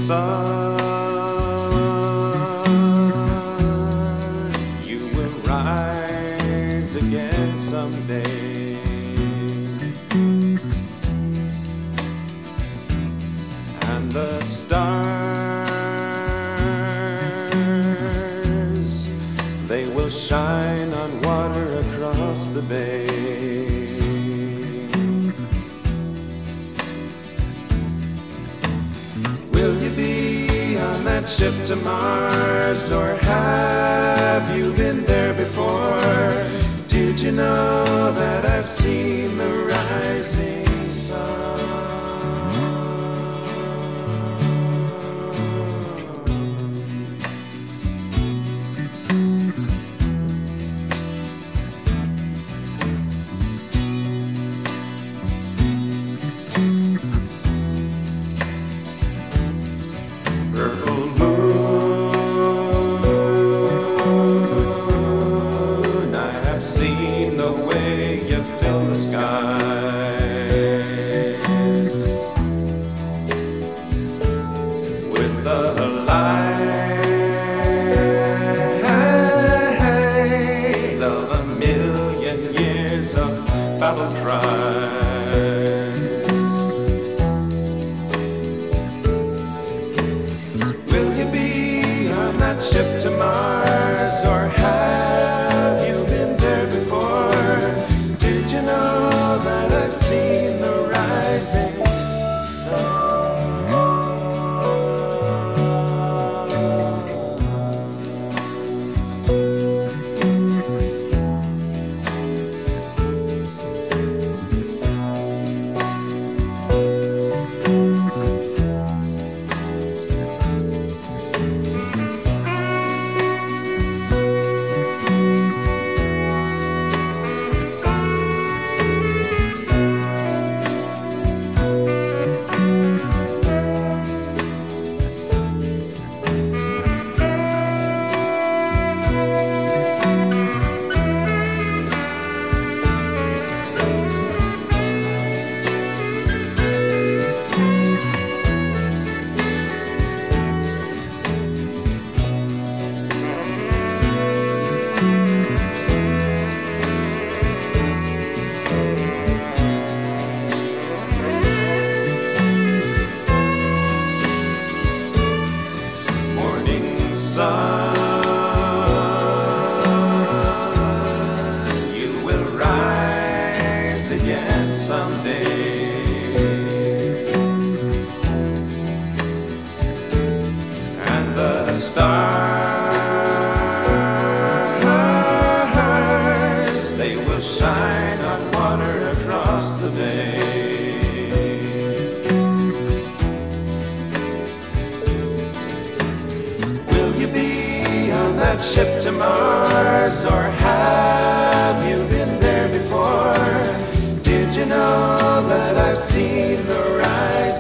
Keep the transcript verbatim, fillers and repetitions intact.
sun, you will rise again someday. And the stars, they will shine on water across the bay. Will you be on that ship to Mars, or have you been there before? Did you know that I've seen the rising sun? Purple moon, I have seen the way you fill the skies with the light of a million years of battle cries. Ship to Mars, or have you been there before? Did you know that I've seen the rising sun? Sun, you will rise again someday. And the stars, they will shine on water across the bay. That ship to Mars, or have you been there before? Did you know that I've seen the rise